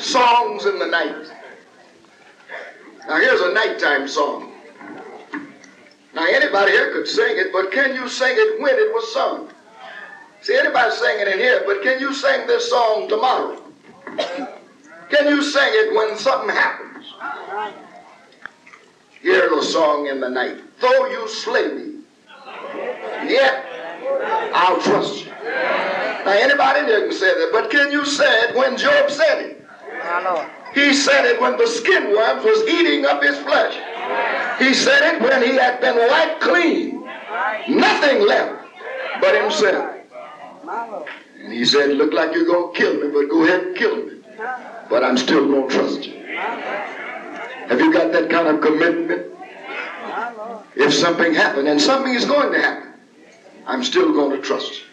songs in the night. Now here's a nighttime song. Now anybody here could sing it, but can you sing it when it was sung? See, anybody singing it in here, but can you sing this song tomorrow? Can you sing it when something happens? Hear the song in the night. Though you slay me, yet I'll trust you. Now anybody there can say that, but can you say it when Job said it? He said it when the skin worms was eating up his flesh. He said it when he had been wiped clean. Nothing left but himself. And he said, look like you're going to kill me, but go ahead and kill me. But I'm still going to trust you. Have you got that kind of commitment? If something happened, and something is going to happen, I'm still going to trust you.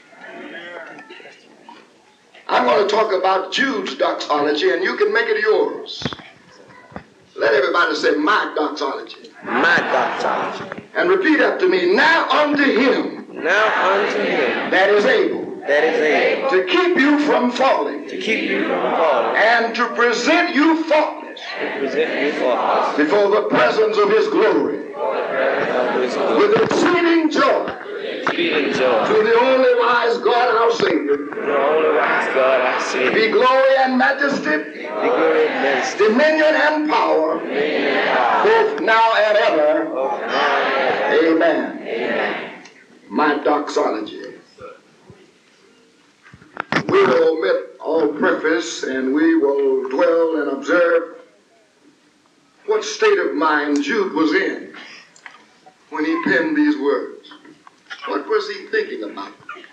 I'm going to talk about Jude's doxology, and you can make it yours. Let everybody say, my doxology. My doxology. And repeat after me, now unto him. Now unto him. That is able. That is able. To keep you from falling. To keep you from falling. And to present you faultless. To present you faultless. Before the presence of his glory. With exceeding joy. Exceeding joy. To the only wise God our Savior. To the only wise God our Savior. Be glory and majesty. Be glory and majesty. Dominion and power. Dominion and power. Both now and ever. Both now and ever. Amen. Amen. My doxology. We will omit all preface and we will dwell and observe what state of mind Jude was in when he penned these words. What was he thinking about?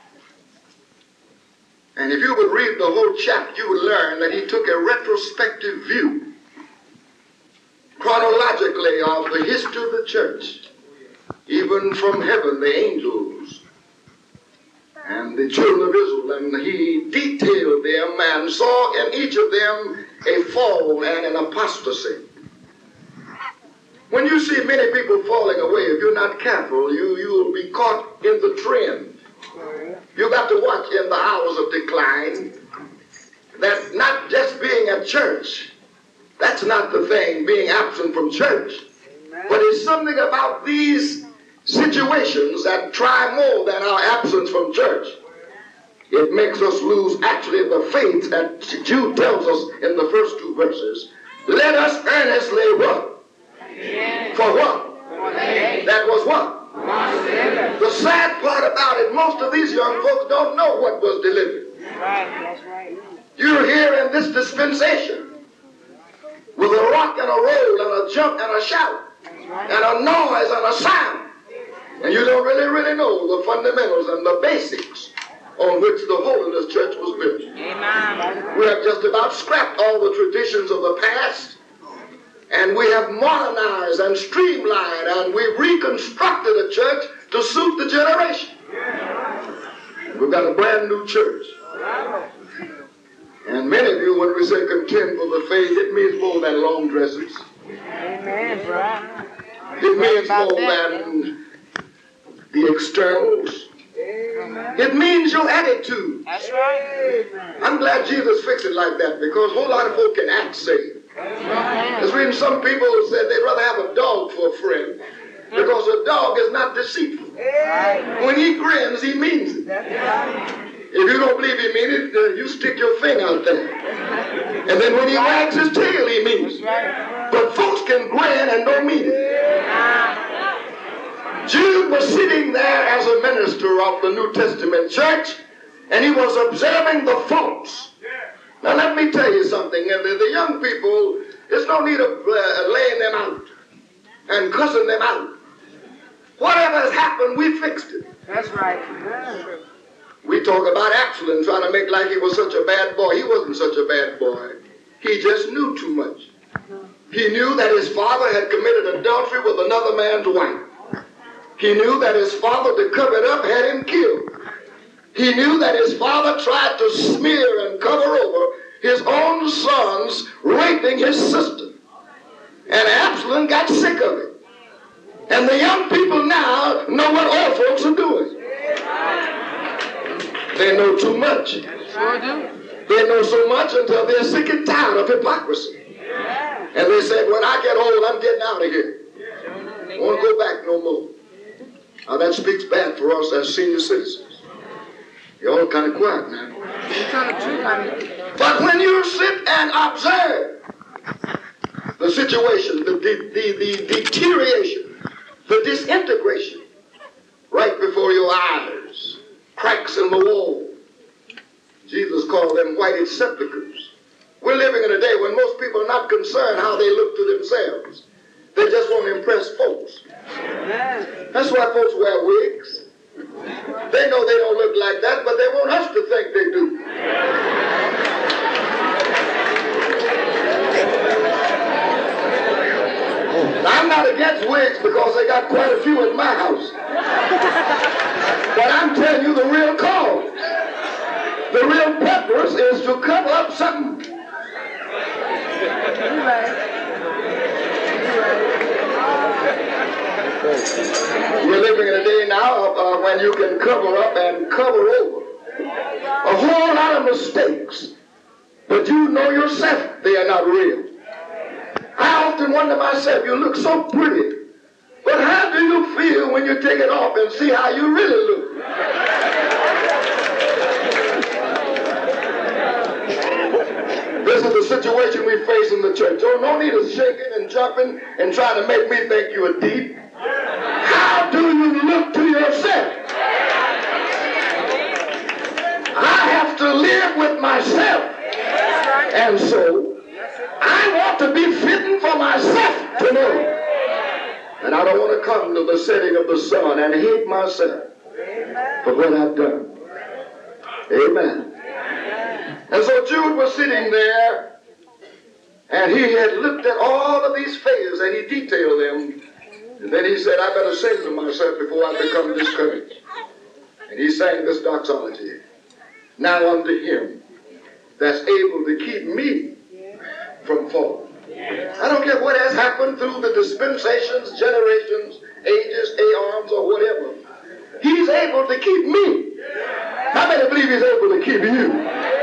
And if you would read the whole chapter, you would learn that he took a retrospective view chronologically of the history of the church, even from heaven, the angels and the children of Israel, and he detailed them and saw in each of them a fall and an apostasy. When you see many people falling away, if you're not careful, you'll be caught in the trend. You got to watch in the hours of decline that not just being at church, that's not the thing, being absent from church, but it's something about these situations that try more than our absence from church. It makes us lose actually the faith that Jude tells us in the first two verses. Let us earnestly what? For what? That was what? The sad part about it, most of these young folks don't know what was delivered. You're here in this dispensation with a rock and a roll and a jump and a shout and a noise and a sound. And you don't really know the fundamentals and the basics on which the Holiness Church was built. Amen. We have just about scrapped all the traditions of the past, and we have modernized and streamlined, and we've reconstructed a church to suit the generation. We've got a brand new church. And many of you, when we say contend for the faith, it means more than long dresses. Amen, bro. It means more than the externals. Amen. It means your attitude. That's right. I'm glad Jesus fixed it like that, because a whole lot of folk can act saved. I was reading some people who said they'd rather have a dog for a friend because a dog is not deceitful. When he grins, he means it. If you don't believe he means it, you stick your finger out there. And then when he wags his tail, he means it. But folks can grin and don't mean it. Jude was sitting there as a minister of the New Testament church, and he was observing the faults. Now let me tell you something. The young people, there's no need of laying them out and cussing them out. Whatever has happened, we fixed it. That's right. We talk about Absalom trying to make like he was such a bad boy. He wasn't such a bad boy. He just knew too much. He knew that his father had committed adultery with another man's wife. He knew that his father, to cover it up, had him killed. He knew that his father tried to smear and cover over his own sons raping his sister. And Absalom got sick of it. And the young people now know what old folks are doing. They know too much. Sure do. They know so much until they're sick and tired of hypocrisy. And they said, when I get old, I'm getting out of here. I won't go back no more. Now that speaks bad for us as senior citizens. You're all kind of quiet now. But when you sit and observe the situation, the deterioration, the disintegration right before your eyes, cracks in the wall, Jesus called them whited sepulchres. We're living in a day when most people are not concerned how they look to themselves. They just want to impress folks. That's why folks wear wigs. They know they don't look like that, but they want us to think they do. I'm not against wigs because they got quite a few at my house. But I'm telling you the real cause. The real purpose is to cover up something. We're living in a day now when you can cover up and cover over a whole lot of mistakes, but you know yourself they are not real. I often wonder myself, you look so pretty, but how do you feel when you take it off and see how you really look? This is the situation we face in the church. Oh, no need of shaking and jumping and trying to make me think you are deep. How do you look to yourself? I have to live with myself. And so, I want to be fitting for myself to know. And I don't want to come to the setting of the sun and hate myself for what I've done. Amen. And so Jude was sitting there, and he had looked at all of these failures, and he detailed them. And then he said, I better say to myself before I become discouraged. And he sang this doxology. Now unto him that's able to keep me from falling. I don't care what has happened through the dispensations, generations, ages, aeons, or whatever. He's able to keep me. How many believe he's able to keep you?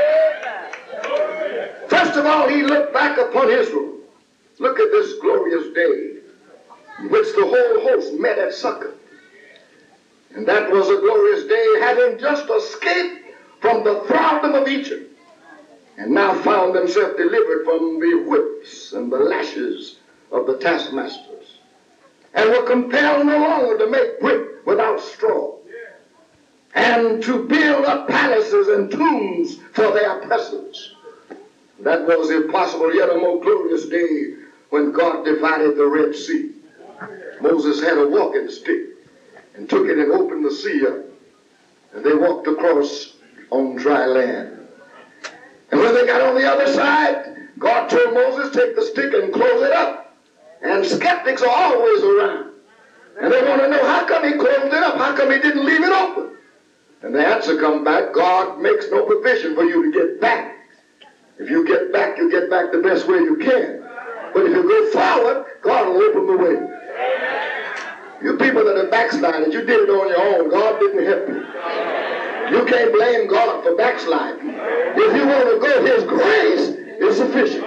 First of all, he looked back upon Israel. Look at this glorious day in which the whole host met at Sukkot. And that was a glorious day, having just escaped from the thraldom of Egypt, and now found themselves delivered from the whips and the lashes of the taskmasters, and were compelled no longer to make brick without straw, and to build up palaces and tombs for their oppressors. That was, if possible, yet a more glorious day when God divided the Red Sea. Moses had a walking stick and took it and opened the sea up, and they walked across on dry land. And when they got on the other side, God told Moses, take the stick and close it up. And skeptics are always around. And they want to know, how come he closed it up? How come he didn't leave it open? And the answer comes back, God makes no provision for you to get back. If you get back the best way you can. But if you go forward, God will open the way. You people that are backsliding, you did it on your own. God didn't help you. You can't blame God for backsliding. If you want to go, his grace is sufficient.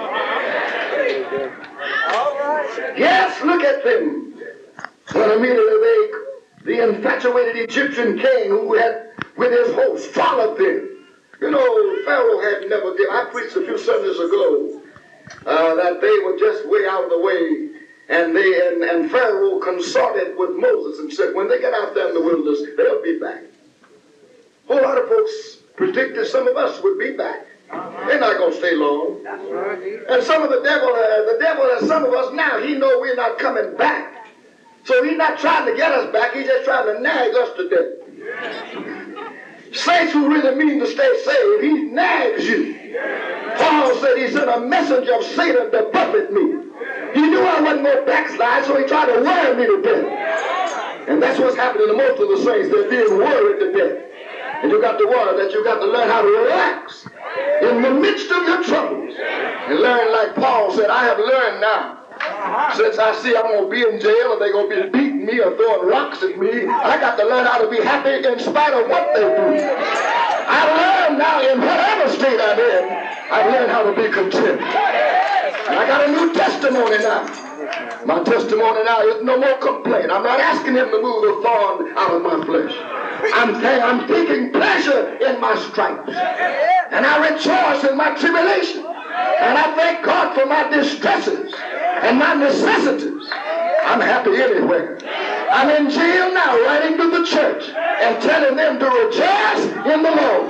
Yes, look at them. When immediately the infatuated Egyptian king who had with his host followed them. You know, Pharaoh had never given. I preached a few Sundays ago that they were just way out of the way. And Pharaoh consorted with Moses and said, when they get out there in the wilderness, they'll be back. A whole lot of folks predicted some of us would be back. They're not going to stay long. And some of the devil has some of us now, he know we're not coming back. So he's not trying to get us back, he's just trying to nag us to death. Saints who really mean to stay saved, he nags you. Paul said he sent a messenger of Satan to buffet me. He knew I wasn't going to backslide, so he tried to worry me to death. And that's what's happening to most of the saints. They're being worried to death. And you got to worry that you got to learn how to relax in the midst of your troubles. And learn like Paul said, I have learned now. Since I see I'm going to be in jail or they're going to be beating me or throwing rocks at me, I got to learn how to be happy in spite of what they do. I've learned now in whatever state I'm in, I've learned how to be content. And I got a new testimony now. My testimony now is no more complaint. I'm not asking him to move the thorn out of my flesh. I'm taking pleasure in my stripes. And I rejoice in my tribulation. And I thank God for my distresses and my necessities. I'm happy anywhere. I'm in jail now, writing to the church and telling them to rejoice in the Lord.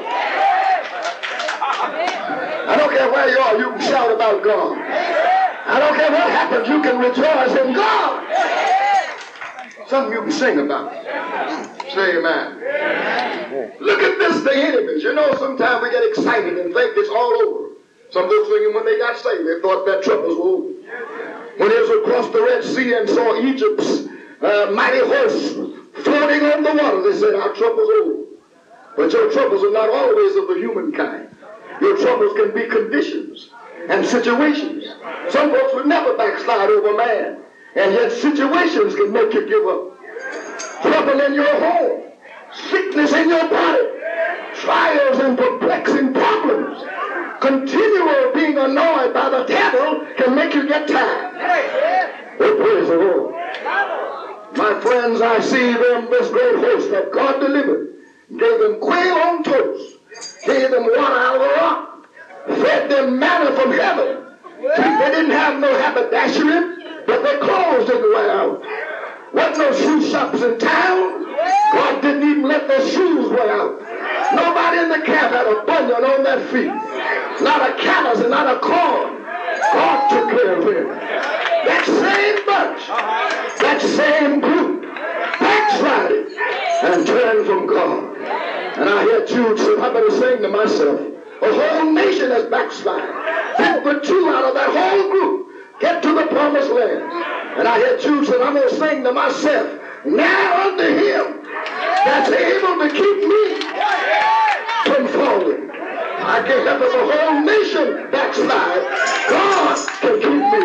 I don't care where you are, you can shout about God. I don't care what happens, you can rejoice in God. Something you can sing about. Say amen. Look at this, the enemies. You know, sometimes we get excited and think it's all over. Some folks thinking when they got saved, they thought their troubles were over. When they was across the Red Sea and saw Egypt's mighty horse floating on the water, they said, our troubles are over. But your troubles are not always of the human kind. Your troubles can be conditions and situations. Some folks would never backslide over man, and yet situations can make you give up. Trouble in your home, sickness in your body, trials and perplexing problems, continual being annoyed by the devil can make you get tired. Oh, praise the Lord. My friends, I see them, this great host that God delivered, gave them quail on toast, gave them water out of the rock, fed them manna from heaven. They didn't have no haberdashery, but their clothes didn't wear out. Wasn't no shoe shops in town. God didn't even let their shoes wear out. Nobody in the camp had a bunion on their feet. Not a callus and not a corn. God took care of them. That same bunch, that same group, backslided and turned from God. And I hear Jude say, I better sing to myself, a whole nation has backslided. Pick the two out of that whole group, get to the promised land. And I hear Jude say, I'm going to sing to myself, now unto him that's able to keep me from falling. I can't help it, the whole nation backslide. God can keep me.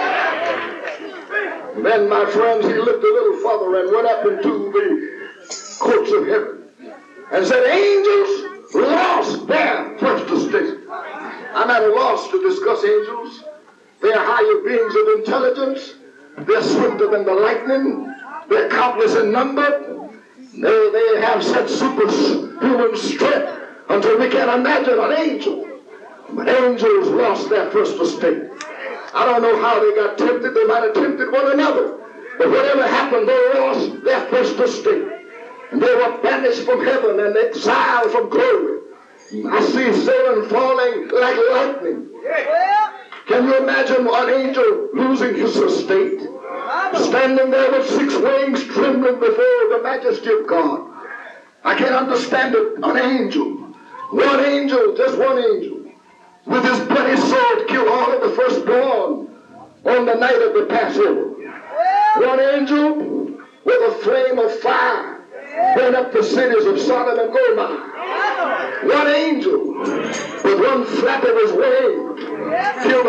Then, my friends, he looked a little further and went up into the courts of heaven and said, angels lost their first estate. I'm at a loss to discuss angels. They are higher beings of intelligence. They're swifter than the lightning. They're countless in number. They have such superhuman strength until we can't imagine an angel. But angels lost their first estate. I don't know how they got tempted. They might have tempted one another. But whatever happened, they lost their first estate. And they were banished from heaven and exiled from glory. I see Satan falling like lightning. Can you imagine an angel losing his estate? Standing there with 6 wings trembling before the majesty of God. I can't understand it. An angel. One angel, just one angel, with his bloody sword killed all of the firstborn on the night of the Passover. One angel with a flame of fire burn up the cities of Sodom and Gomorrah. One angel with one flap of his wing killed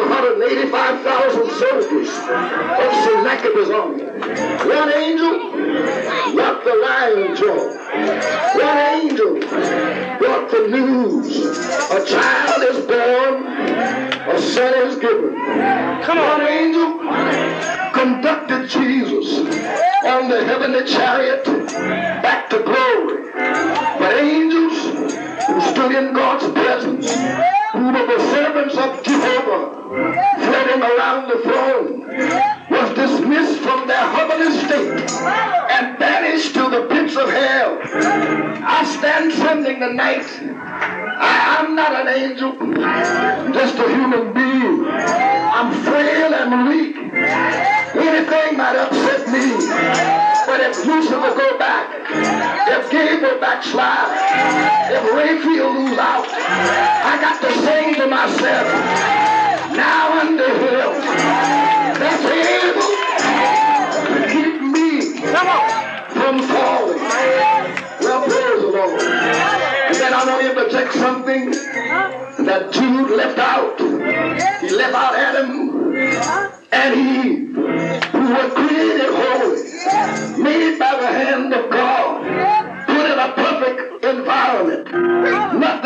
185,000 soldiers of Sennacherib's army. One angel locked the lion's jaw. One angel brought the news. A child is born, a son is given. One angel conducted Jesus on the heavenly chariot back to glory. But angels who stood in God's presence, who were the servants of Jehovah, floating around the throne, was dismissed from their humble estate and banished to the pits of hell. I stand trembling tonight. I'm not an angel, just a human being. I'm frail and weak. Anything might upset me. But if Lucifer go back, if Gabriel backslide, if Raphael lose out, I got to sing to myself, now unto him that's able to keep me from falling. Well, praise the Lord. And then I want you to check something that Jude left out. He left out Adam and Eve, who were created holy, made by the hand of God, put in a perfect environment. Nothing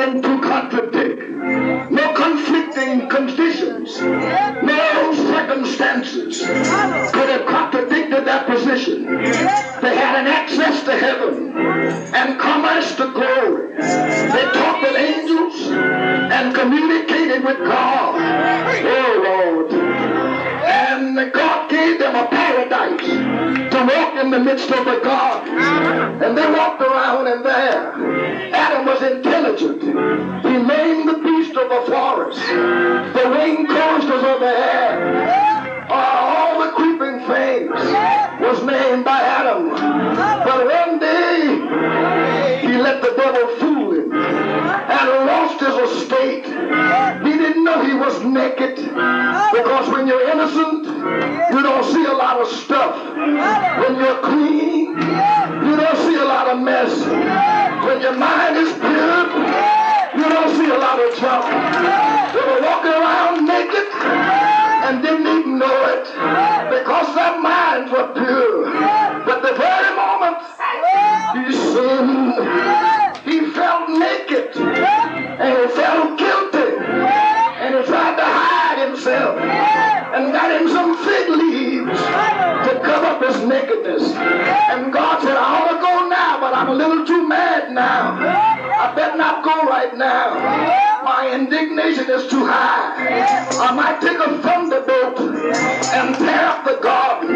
angels, no circumstances could have contradicted that position. They had an access to heaven and commerce to glory. They talked with angels and communicated with God. Oh, Lord. And God gave them a paradise to walk in the midst of the garden. And they walked around in there. Adam was intelligent. He named the beast of the forest, the winged coasters of the air, all the creeping things was named by Adam. But one day, he let the devil fool him and lost his estate. He didn't know he was naked, because when you're innocent, you don't see a lot of stuff. When you're clean, you don't see a lot of mess. When your mind is pure, you don't see a lot of junk. They were walking around naked and didn't even know it, because their minds were pure. But the very moment he sinned, he felt naked and he felt guilty, and he tried to hide himself and got him some fig leaves to cover up his nakedness. And God said, I ought to go now, but I'm a little too mad now. I better not go right now. My indignation is too high. I might take a thunderbolt and tear up the garden.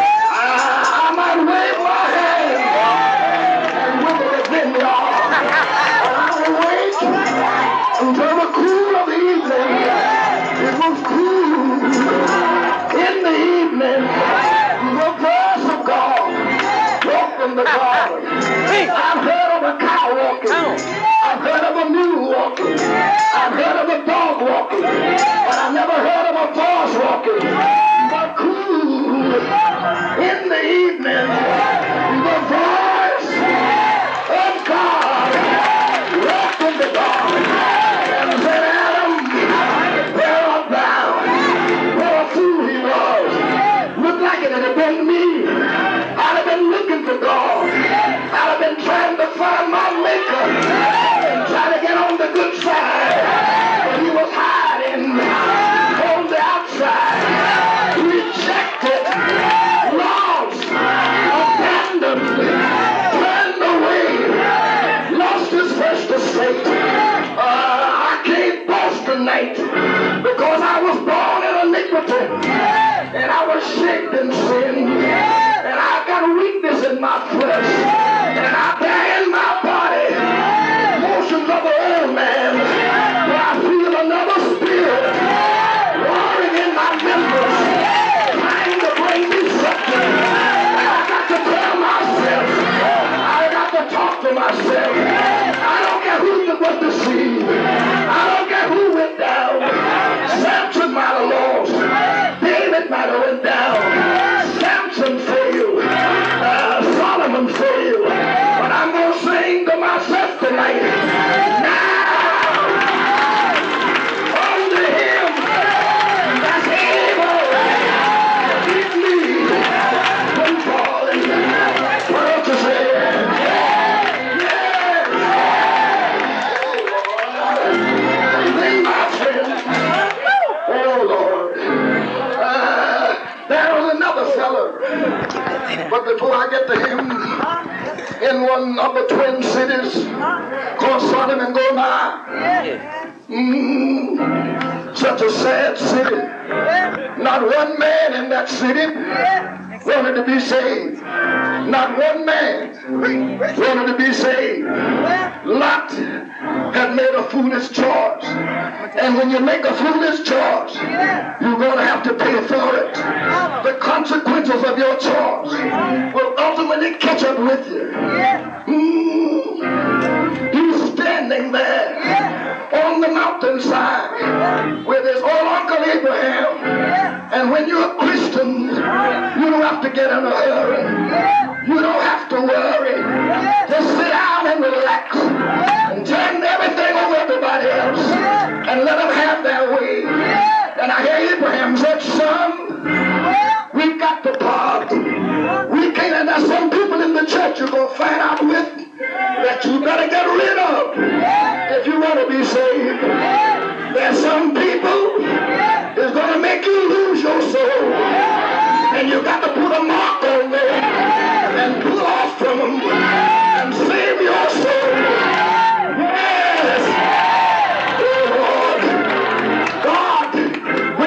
I might wave my hand and wiggle the vineyard. And I will wait until the cool of the evening. It was cool in the evening. The voice of God walked in the garden. I've heard of a cow walking. I've heard of a mule walking. I've heard of a dog walking. But I've never heard of a voice walking. But cool in the evening, the voice of God walked in the garden and said, Adam, where art thou? What a fool he was. Looked like it had been me. I'd have been looking for God. I'd have been trying to find my maker and try to get on the good side. But he was hiding on the outside. Rejected, lost, abandoned, turned away, lost his first estate. I can't boast tonight because I was born in iniquity and I was shaped in sin. And I've got weakness in my flesh, and I bear in my body motions of the old man, but I feel another spirit warring in my members, trying to bring destruction. And I got to tell myself, I got to talk to myself. I don't care who was deceived. I don't care who went down. Samson might have lost. David might have went down. Samson failed. Solomon failed. But I'm going to sing to myself tonight. Now, unto him that's able to keep me from falling. What else to say? Then my friend, oh Lord, there was another fella. But before I get to him, in one of the twin cities called Sodom and Gomorrah, such a sad city. Not one man in that city wanted to be saved. Not one man wanted to be saved. Lot had made a foolish choice. And when you make a foolish choice, you're going to have to pay for it. The consequences of your choice will ultimately catch up with you. He's standing there on the mountainside with his old Uncle Abraham. And when you're a Christian, you don't have to get in a hurry. You don't have to worry. Just sit down and relax and turn everything over to everybody else and let them have their way. And I hear Abraham said, son, we've got to part. We can't, and there's some people in the church you're going to find out with that you better get rid of if you want to be saved. There's some people is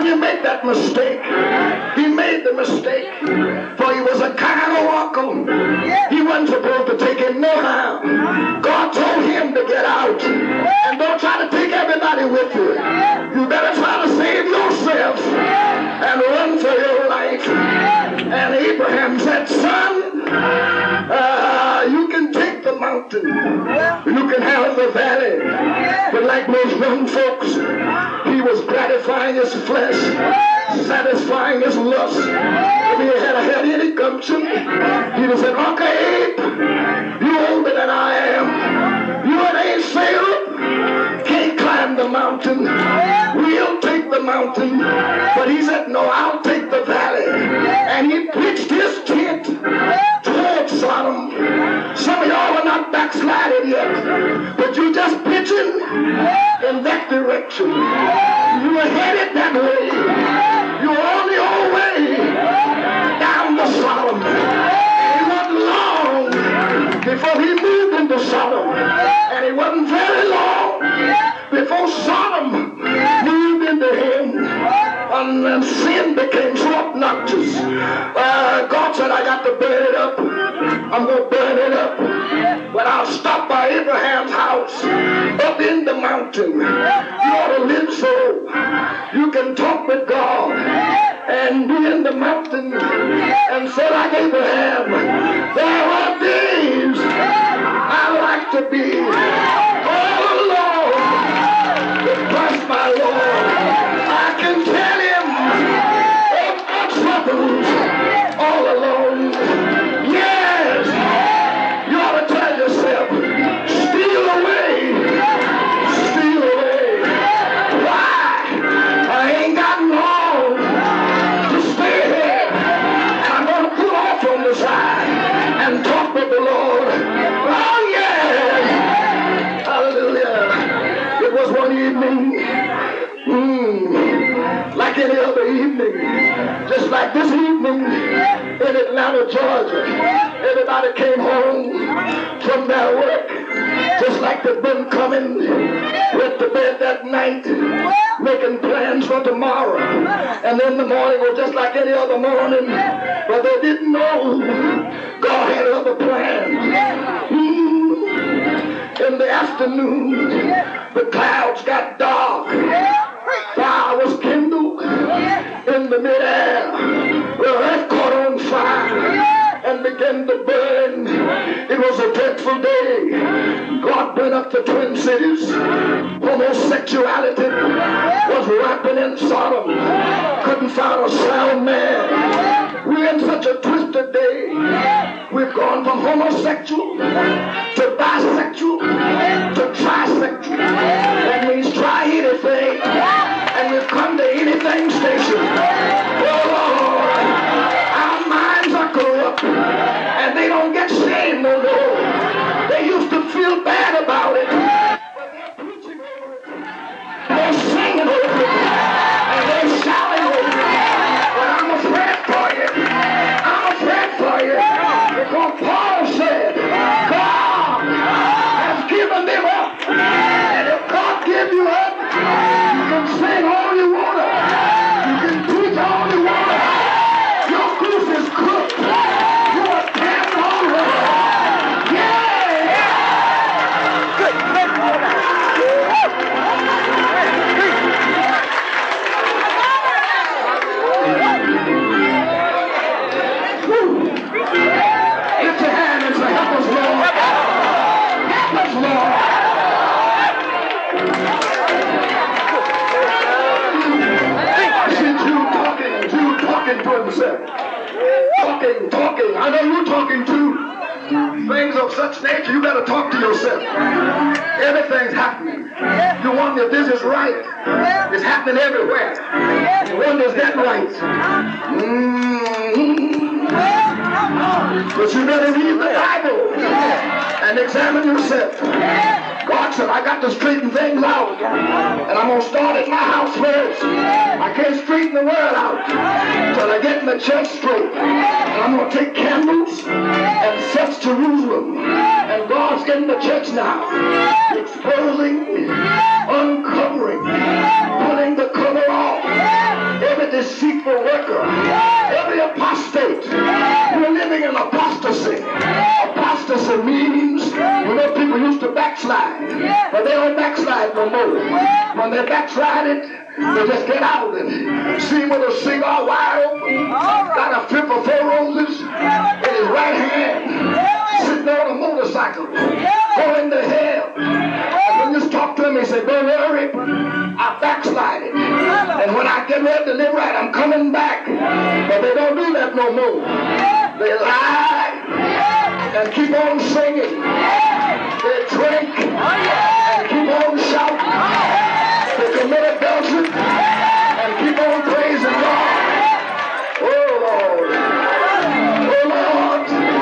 you make that mistake. He made the mistake, for he was a kind of uncle. He wasn't supposed to take him no how. God told him to get out. And don't try to take everybody with you. You better try to save yourself and run for your life. And Abraham said, son, you can take the mountain. You can have the valley. But like most young folks, he was gratifying his flesh, satisfying his lust. If he had any gumption, he'd have said, Uncle Abe, you older than I am. You ain't sailor. Can't climb the mountain. We'll take the mountain. But he said, no, I'll take the valley. And he pitched his tent towards Sodom. Some of y'all are not backslided yet, but you just pitching in that direction. You are headed that way. You're on the old way down to Sodom. It wasn't long before he moved into Sodom. And it wasn't very long before Sodom moved into him. And sin became so obnoxious. God said, I got to burn it up. I'm going to burn it up. But I'll stop by Abraham's house up in the mountain. You ought to live so you can talk with God and be in the mountain and say like Abraham, there are days I like to be all alone with Christ my Lord. I can tell him of my troubles all alone. Yes, you ought to tell yourself, steal away. Why? I ain't got long to stay here. I'm going to pull off on the side and talk with the Lord. Oh, yeah. Hallelujah. It was one evening, like any other evening, just like this evening in Atlanta, Georgia. Everybody came home from their work, just like they've been coming, went to bed that night, making plans for tomorrow. And then the morning was just like any other morning, but they didn't know God had other plans. In the afternoon, the clouds got dark. Fire was kindled in the midair. The earth caught on fire and began to burn. It was a dreadful day. God went up to Twin Cities. Homosexuality was rampant in Sodom. Couldn't find a sound man. We're in such a twisted day. We've gone from homosexual to bisexual to trisexual. That means try anything. And we've come to anything station. Oh Lord, our minds are corrupt. And they don't get saved no more. They used to feel bad about it. They're singing over it. And they're shouting over it. But I'm afraid for you. I'm afraid for you. Because Paul said, God has given them up. And if God gives you up, you can sing all you want to. You can preach all you want to. Your goose is cooked. You are damned already. Yeah! Good. Lift your hand and say, help us, Lord. Help us, Lord. I see Jude talking to himself. Talking. I know you're talking too. Things of such nature, you got to talk to yourself. Everything's happening. You wonder if this is right. It's happening everywhere. You wonder, is that right? But you better read the Bible and examine yourself. God said, I got to straighten things out. And I'm going to start at my house first. I can't straighten the world out until I get my church straight. And I'm going to take candles and search Jerusalem. And God's getting the church now. Exposing, uncovering, pulling the cover off. every deceitful worker, every apostate. We're living in apostasy. Apostasy means when those people used to backslide, but they don't backslide no more. When they backslide it, they just get out of it. See him with a cigar wide open, got a flip of 4 roses in his right hand, sitting on a motorcycle, going to hell. And when you talk to him, he said, don't worry, I backslided. And when I get ready to live right, I'm coming back. But they don't do that no more. They lie and keep on singing. They drink and keep on shouting. They commit adultery and keep on praising God. Oh Lord. Oh Lord.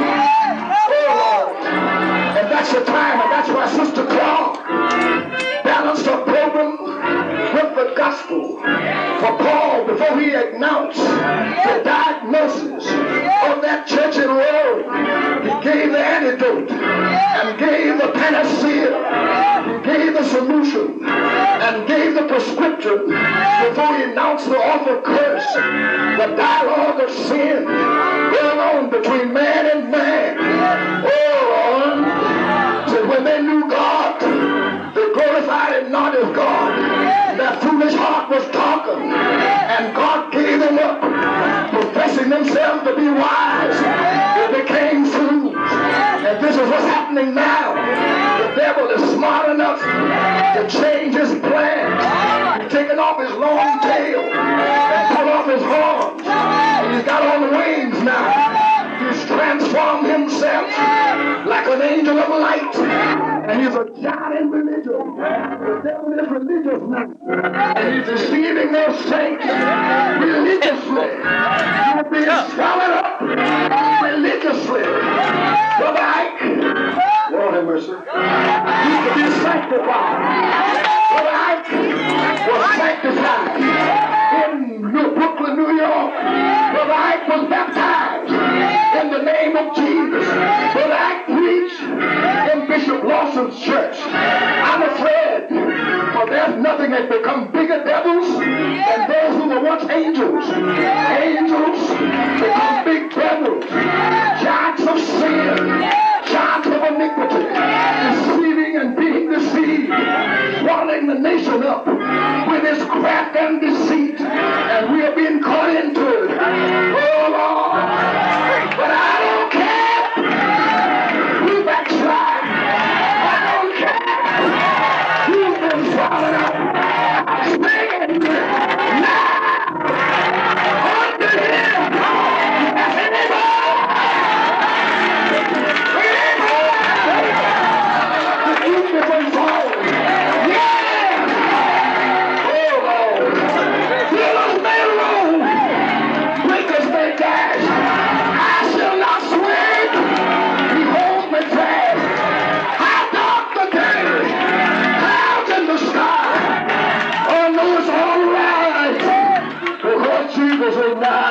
Oh Lord. And that's the time, and that's why Sister Clark balanced her program with the gospel. For Paul, before he announced the diagnosis of that church in Rome, he gave the antidote and gave the panacea. He gave the solution and gave the prescription before he announced the awful curse, the dialogue of sin going on between man and man. Oh Lord, so when they knew God, they glorified him not as God. Their foolish heart was darkened, and God gave them up, professing themselves to be wise. They became fools. And this is what's happening now. The devil is smart enough to change his plan. He's taken off his long tail and put off his horns. And he's got on the wings now. He's transformed himself like an angel of light. And he's a giant in religion. The devil is religious now. And he's deceiving their saints religiously. You're being swallowed up religiously. Brother Ike, Lord have mercy, used to be sanctified. Brother Ike was sanctified in Brooklyn, New York. Brother Ike was baptized in the name of Jesus. Brother Ike preached in Bishop Lawson's church. I'm afraid, for there's nothing that become bigger devils than those who were once angels. Angels become big devils, giants of sin, giants of iniquity, deceiving and being deceived, swallowing the nation up with his craft and deceit, and we are being caught into it. Oh Lord, but I don't care who backslide. I don't care who's been swallowed up. I'm singing now unto him. Jesus is now.